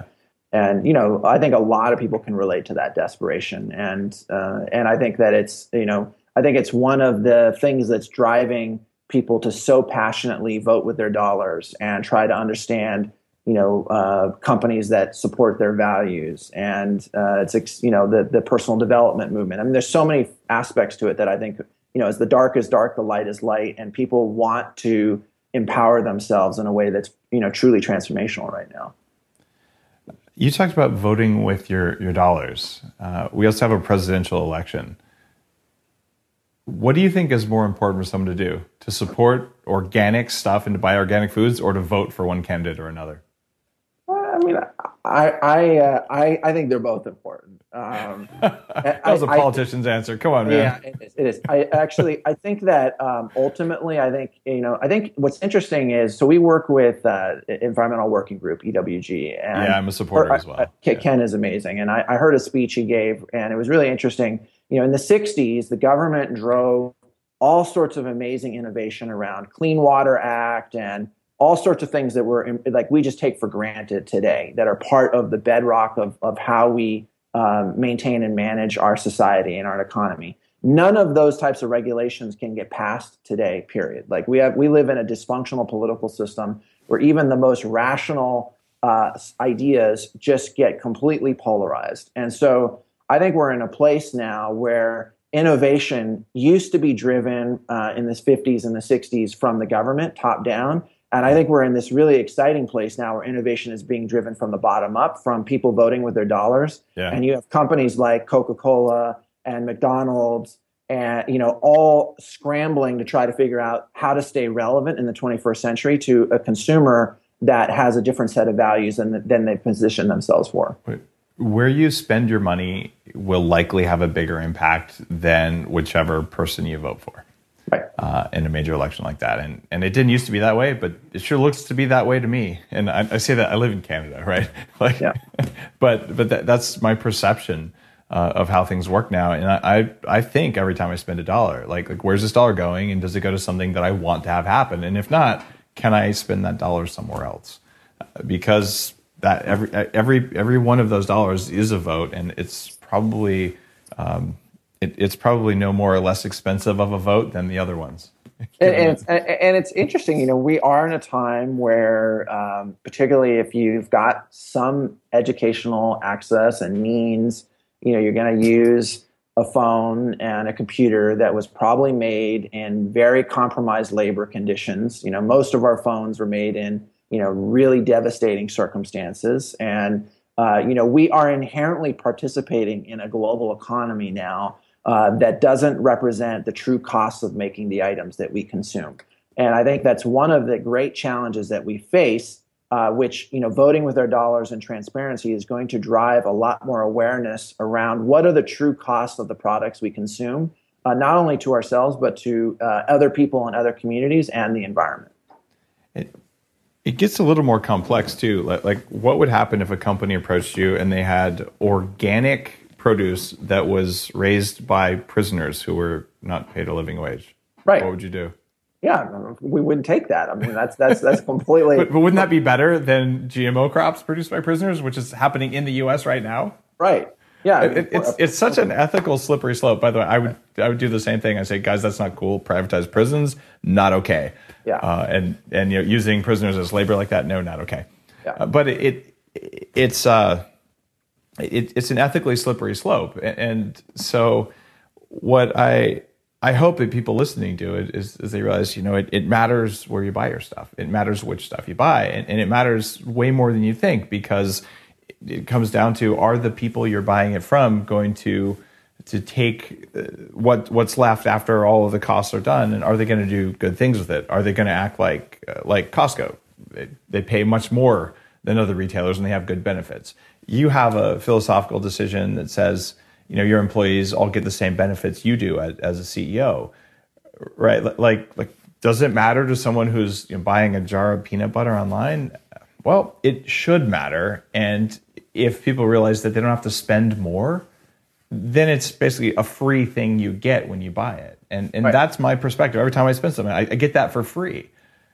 I think a lot of people can relate to that desperation, and I think that it's one of the things that's driving people to so passionately vote with their dollars and try to understand companies that support their values, and it's the personal development movement. I mean, there's so many aspects to it that I think as the dark is dark, the light is light, and people want to empower themselves in a way that's truly transformational right now. You talked about voting with your dollars. We also have a presidential election. What do you think is more important for someone to do? To support organic stuff and to buy organic foods, or to vote for one candidate or another? I mean, I think they're both important. That was a politician's answer. Come on, man. Yeah, it is. I think that ultimately, I think what's interesting is, so we work with Environmental Working Group, EWG. And I'm a supporter as well. Ken is amazing. And I heard a speech he gave, and it was really interesting. In the 60s, the government drove all sorts of amazing innovation around Clean Water Act and all sorts of things that were like we just take for granted today, that are part of the bedrock of how we maintain and manage our society and our economy. None of those types of regulations can get passed today, period. Like we live in a dysfunctional political system where even the most rational ideas just get completely polarized. And so I think we're in a place now where innovation used to be driven in the 50s and the 60s from the government, top down. And I think we're in this really exciting place now where innovation is being driven from the bottom up, from people voting with their dollars. Yeah. And you have companies like Coca-Cola and McDonald's and all scrambling to try to figure out how to stay relevant in the 21st century to a consumer that has a different set of values than they position themselves for. Where you spend your money will likely have a bigger impact than whichever person you vote for. Right. In a major election like that. And it didn't used to be that way, but it sure looks to be that way to me. And I say that I live in Canada, right? But that's my perception of how things work now. And I think every time I spend a dollar, like where's this dollar going, and does it go to something that I want to have happen? And if not, can I spend that dollar somewhere else? Because that every one of those dollars is a vote, and it's probably it's probably no more or less expensive of a vote than the other ones. And it's interesting, we are in a time where, particularly if you've got some educational access and means, you're going to use a phone and a computer that was probably made in very compromised labor conditions. Most of our phones were made in, really devastating circumstances. And, we are inherently participating in a global economy now that doesn't represent the true cost of making the items that we consume. And I think that's one of the great challenges that we face, which, voting with our dollars and transparency is going to drive a lot more awareness around what are the true costs of the products we consume, not only to ourselves, but to other people in other communities and the environment. It gets a little more complex too. Like what would happen if a company approached you and they had organic produce that was raised by prisoners who were not paid a living wage? Right. What would you do? Yeah, we wouldn't take that. I mean, that's completely. But wouldn't that be better than GMO crops produced by prisoners, which is happening in the U.S. right now? Right. Yeah. It's such an ethical slippery slope. By the way, I would do the same thing. I say, guys, that's not cool. Privatized prisons, not okay. Yeah. And using prisoners as labor like that, no, not okay. Yeah. But it's an ethically slippery slope. And so what I hope that people listening to it is they realize, it matters where you buy your stuff. It matters which stuff you buy. And it matters way more than you think, because it comes down to, are the people you're buying it from going to take what's left after all of the costs are done, and are they going to do good things with it? Are they going to act like Costco? They pay much more than other retailers, and they have good benefits. You have a philosophical decision that says, your employees all get the same benefits you do as a CEO, right? Like, does it matter to someone who's buying a jar of peanut butter online? Well, it should matter. And if people realize that they don't have to spend more, then it's basically a free thing you get when you buy it. And right. That's my perspective. Every time I spend something, I get that for free.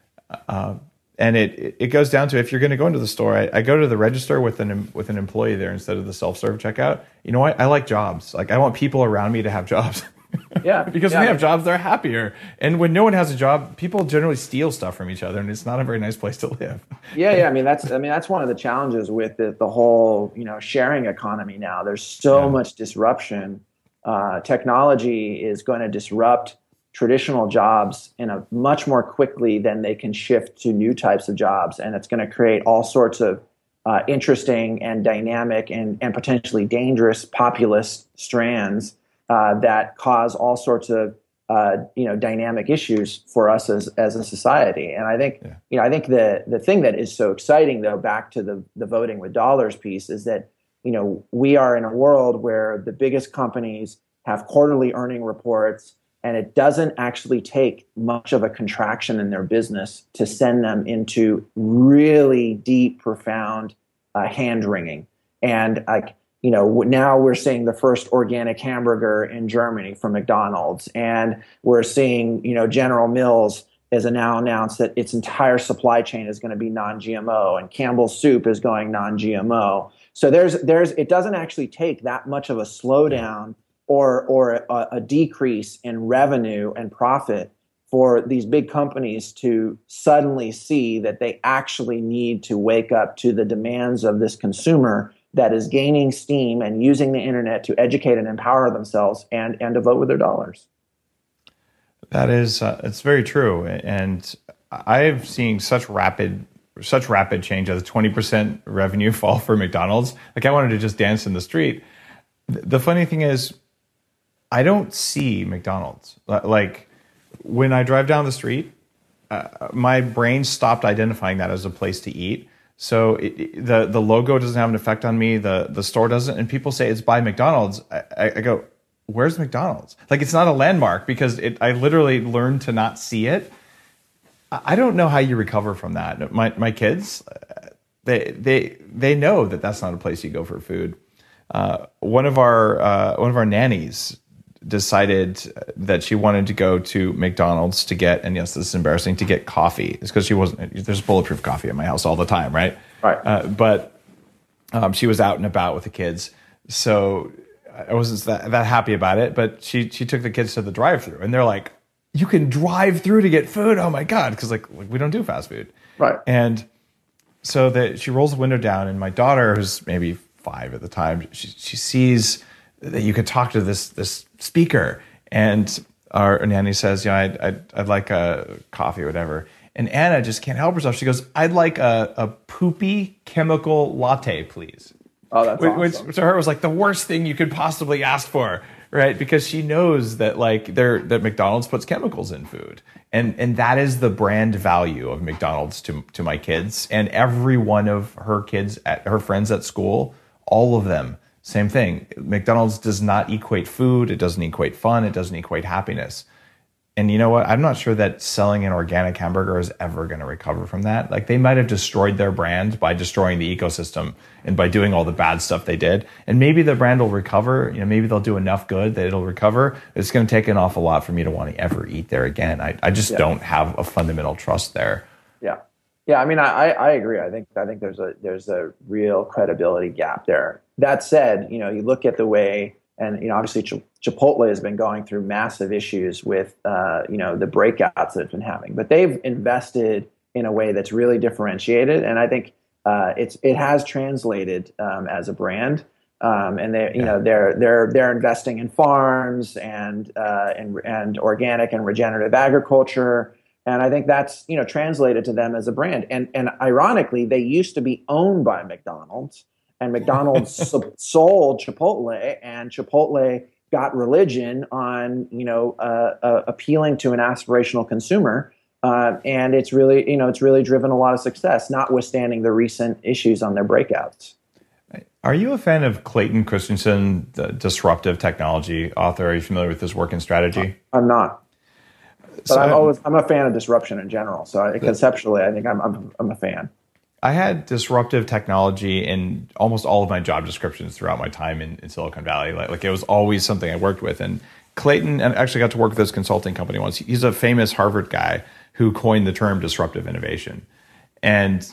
And it goes down to, if you're going to go into the store, I go to the register with an employee there instead of the self-serve checkout. You know what? I like jobs. Like, I want people around me to have jobs. Yeah. Because when they have jobs, they're happier. And when no one has a job, people generally steal stuff from each other, and it's not a very nice place to live. Yeah. I mean, that's one of the challenges with the whole, sharing economy now. There's so much disruption. Technology is going to disrupt traditional jobs in a much more quickly than they can shift to new types of jobs. And it's going to create all sorts of interesting and dynamic and potentially dangerous populist strands that cause all sorts of dynamic issues for us as a society. And I think I think the thing that is so exciting, though, back to the voting with dollars piece, is that we are in a world where the biggest companies have quarterly earning reports, and it doesn't actually take much of a contraction in their business to send them into really deep, profound hand-wringing. And now we're seeing the first organic hamburger in Germany from McDonald's, and we're seeing General Mills has now announced that its entire supply chain is going to be non-GMO, and Campbell's Soup is going non-GMO. So it doesn't actually take that much of a slowdown or a decrease in revenue and profit for these big companies to suddenly see that they actually need to wake up to the demands of this consumer that is gaining steam and using the internet to educate and empower themselves and to vote with their dollars. That is, it's very true. And I've seen such rapid change as a 20% revenue fall for McDonald's. Like, I wanted to just dance in the street. The funny thing is, I don't see McDonald's. Like, when I drive down the street, my brain stopped identifying that as a place to eat. So the logo doesn't have an effect on me. The store doesn't. And people say it's by McDonald's. I go, where's McDonald's? Like, it's not a landmark because I literally learned to not see it. I don't know how you recover from that. My kids, they know that that's not a place you go for food. One of our nannies decided that she wanted to go to McDonald's to get, and yes, this is embarrassing, to get coffee. It's because there's bulletproof coffee at my house all the time, right? Right. But she was out and about with the kids, so I wasn't that happy about it. But she took the kids to the drive-thru, and they're like, "You can drive through to get food? Oh my God!" Because like we don't do fast food, Right. And so she rolls the window down, and my daughter, who's maybe 5 at the time, she sees that you could talk to this speaker, and our nanny says, I'd like a coffee or whatever. And Anna just can't help herself. She goes, "I'd like a poopy chemical latte, please." Oh, that's awesome. Which to her was like the worst thing you could possibly ask for, right? Because she knows that that McDonald's puts chemicals in food. And that is the brand value of McDonald's to my kids. And every one of her kids, her friends at school, all of them, same thing. McDonald's does not equate food. It doesn't equate fun. It doesn't equate happiness. And you know what? I'm not sure that selling an organic hamburger is ever going to recover from that. Like, they might have destroyed their brand by destroying the ecosystem and by doing all the bad stuff they did. And maybe the brand will recover. Maybe they'll do enough good that it'll recover. It's going to take an awful lot for me to want to ever eat there again. I just don't have a fundamental trust there. Yeah. Yeah. I mean, I agree. I think there's a real credibility gap there. That said, you look at the way, and obviously Chipotle has been going through massive issues with the breakouts that it's been having, but they've invested in a way that's really differentiated, and I think it has translated as a brand. And they're investing in farms and organic and regenerative agriculture, and I think that's translated to them as a brand. And ironically, they used to be owned by McDonald's. And McDonald's sold Chipotle, and Chipotle got religion on, appealing to an aspirational consumer. And it's really driven a lot of success, notwithstanding the recent issues on their breakouts. Are you a fan of Clayton Christensen, the disruptive technology author? Are you familiar with his work in strategy? I'm not. But I'm a fan of disruption in general. So conceptually, I think I'm a fan. I had disruptive technology in almost all of my job descriptions throughout my time in Silicon Valley. Like it was always something I worked with. And Clayton, and actually got to work with his consulting company once. He's a famous Harvard guy who coined the term disruptive innovation. And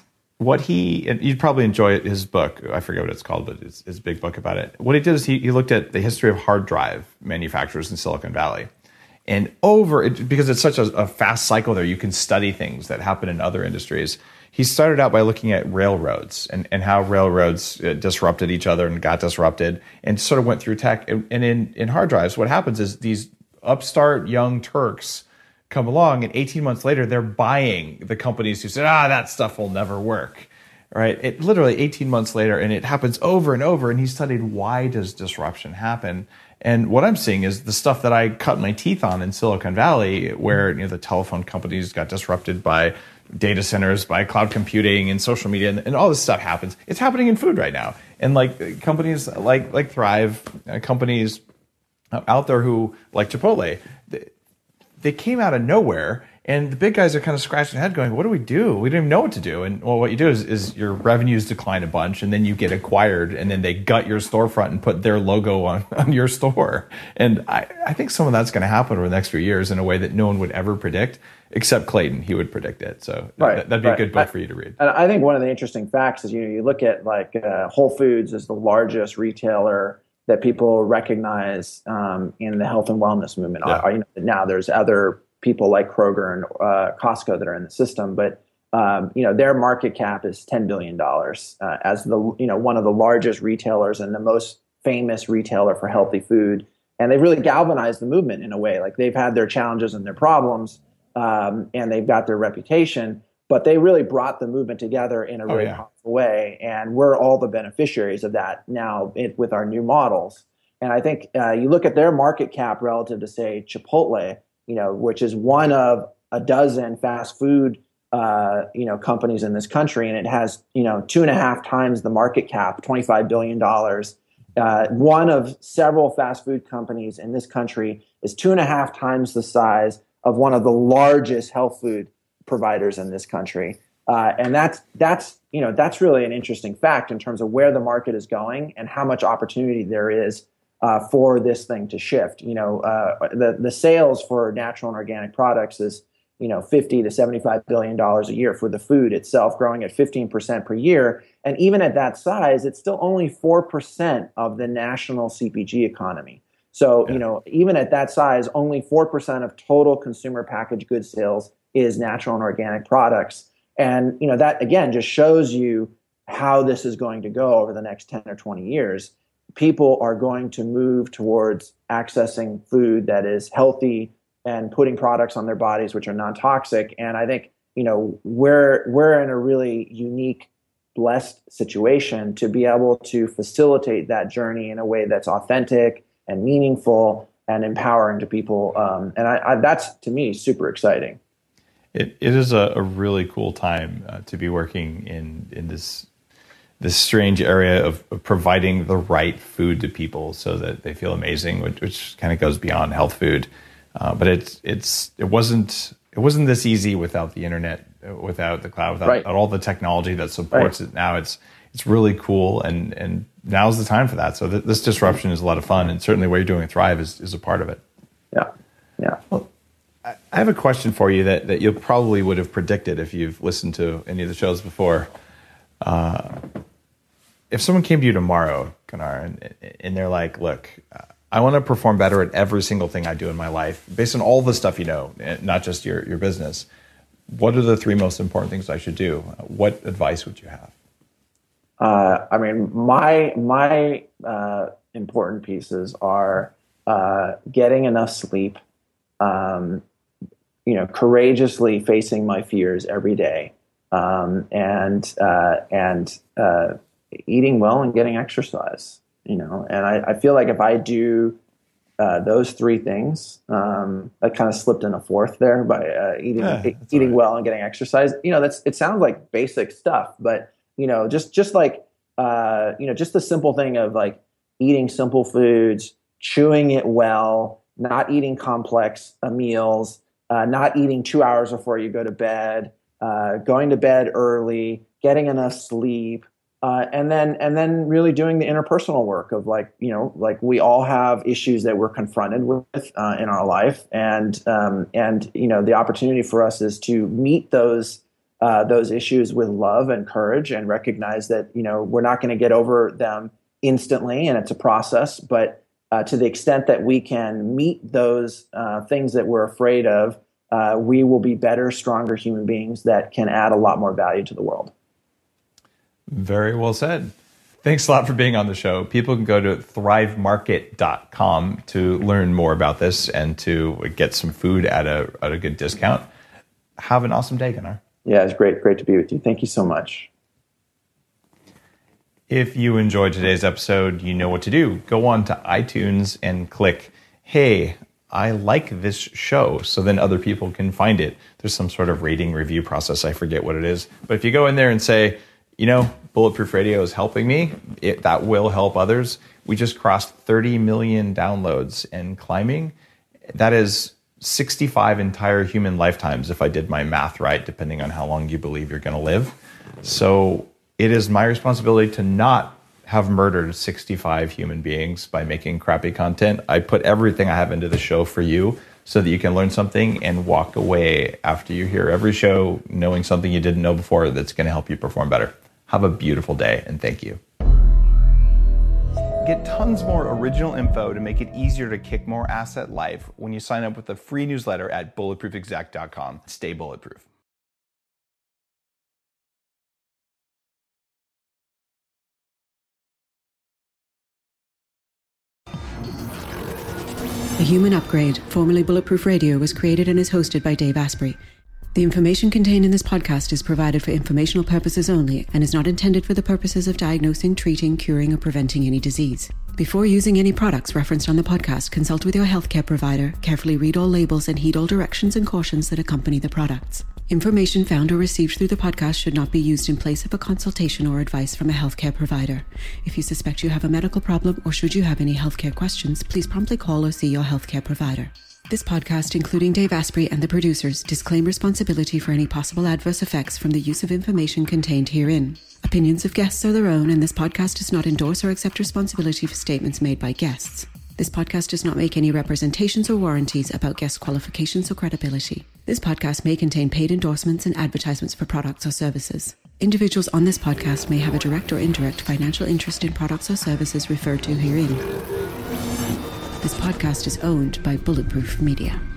you'd probably enjoy it, his book. I forget what it's called, but it's his big book about it. What he did is he looked at the history of hard drive manufacturers in Silicon Valley. And because it's such a fast cycle there, you can study things that happen in other industries. He started out by looking at railroads and how railroads disrupted each other and got disrupted, and sort of went through tech. And in hard drives, what happens is these upstart young Turks come along, and 18 months later, they're buying the companies who said, that stuff will never work. Right? It literally 18 months later, and it happens over and over. And he studied, why does disruption happen? And what I'm seeing is the stuff that I cut my teeth on in Silicon Valley, where the telephone companies got disrupted by data centers, by cloud computing and social media, and all this stuff happens. It's happening in food right now. And like companies like Thrive, companies out there who, like Chipotle, they came out of nowhere, and the big guys are kind of scratching their head going, what do? We don't even know what to do. And well, what you do is your revenues decline a bunch, and then you get acquired, and then they gut your storefront and put their logo on your store. And I think some of that's going to happen over the next few years in a way that no one would ever predict, except Clayton. He would predict it. So that'd be a good book for you to read. And I think one of the interesting facts is, you look at Whole Foods is the largest retailer that people recognize in the health and wellness movement. Yeah. Now there's other people like Kroger and Costco that are in the system, but their market cap is $10 billion as one of the largest retailers and the most famous retailer for healthy food. And they've really galvanized the movement in a way. Like, they've had their challenges and their problems, and they've got their reputation, but they really brought the movement together in a really powerful way. And we're all the beneficiaries of that now with our new models. And I think you look at their market cap relative to, say, Chipotle, which is one of a dozen fast food, companies in this country, and it has, 2.5 times the market cap, $25 billion. One of several fast food companies in this country is 2.5 times the size of one of the largest health food providers in this country. And that's really an interesting fact in terms of where the market is going and how much opportunity there is for this thing to shift. The sales for natural and organic products is $50 to $75 billion a year for the food itself, growing at 15% per year. And even at that size, it's still only 4% of the national CPG economy. So, even at that size, only 4% of total consumer packaged goods sales is natural and organic products. And, that again just shows you how this is going to go over the next 10 or 20 years. People are going to move towards accessing food that is healthy and putting products on their bodies which are non-toxic. And I think, we're in a really unique, blessed situation to be able to facilitate that journey in a way that's authentic and meaningful and empowering to people. And I that's, to me, super exciting. It is a really cool time to be working in this strange area of providing the right food to people so that they feel amazing, which kind of goes beyond health food. But it wasn't this easy without the internet, without the cloud, without all the technology that supports it. Now it's really cool, and now's the time for that. So this disruption is a lot of fun, and certainly what you're doing with Thrive is a part of it. Yeah. Well, I have a question for you that you probably would have predicted if you've listened to any of the shows before. If someone came to you tomorrow, Gunnar, and they're like, look, I want to perform better at every single thing I do in my life, based on all the stuff not just your business, what are the 3 most important things I should do? What advice would you have? My important pieces are getting enough sleep, courageously facing my fears every day, and eating well and getting exercise. And I feel like if I do those 3 things, I kind of slipped in a fourth there by eating well and getting exercise. It sounds like basic stuff, but just the simple thing of like eating simple foods, chewing it well, not eating complex meals, not eating 2 hours before you go to bed, going to bed early, getting enough sleep. And then really doing the interpersonal work of like we all have issues that we're confronted with in our life. And the opportunity for us is to meet those issues with love and courage and recognize that, we're not going to get over them instantly and it's a process, but to the extent that we can meet those things that we're afraid of, we will be better, stronger human beings that can add a lot more value to the world. Very well said. Thanks a lot for being on the show. People can go to thrivemarket.com to learn more about this and to get some food at a good discount. Have an awesome day, Gunnar. Yeah, it's great to be with you. Thank you so much. If you enjoyed today's episode, you know what to do. Go on to iTunes and click, hey, I like this show, so then other people can find it. There's some sort of rating review process. I forget what it is. But if you go in there and say, Bulletproof Radio is helping me, that will help others. We just crossed 30 million downloads and climbing. That is 65 entire human lifetimes, if I did my math right, depending on how long you believe you're going to live. So it is my responsibility to not have murdered 65 human beings by making crappy content. I put everything I have into the show for you so that you can learn something and walk away after you hear every show knowing something you didn't know before that's going to help you perform better. Have a beautiful day, and thank you. Get tons more original info to make it easier to kick more ass at life when you sign up with the free newsletter at bulletproofexec.com. Stay bulletproof. The Human Upgrade, formerly Bulletproof Radio, was created and is hosted by Dave Asprey. The information contained in this podcast is provided for informational purposes only and is not intended for the purposes of diagnosing, treating, curing, or preventing any disease. Before using any products referenced on the podcast, consult with your healthcare provider, carefully read all labels, and heed all directions and cautions that accompany the products. Information found or received through the podcast should not be used in place of a consultation or advice from a healthcare provider. If you suspect you have a medical problem or should you have any healthcare questions, please promptly call or see your healthcare provider. This podcast, including Dave Asprey and the producers, disclaim responsibility for any possible adverse effects from the use of information contained herein. Opinions of guests are their own, and this podcast does not endorse or accept responsibility for statements made by guests. This podcast does not make any representations or warranties about guest qualifications or credibility. This podcast may contain paid endorsements and advertisements for products or services. Individuals on this podcast may have a direct or indirect financial interest in products or services referred to herein. This podcast is owned by Bulletproof Media.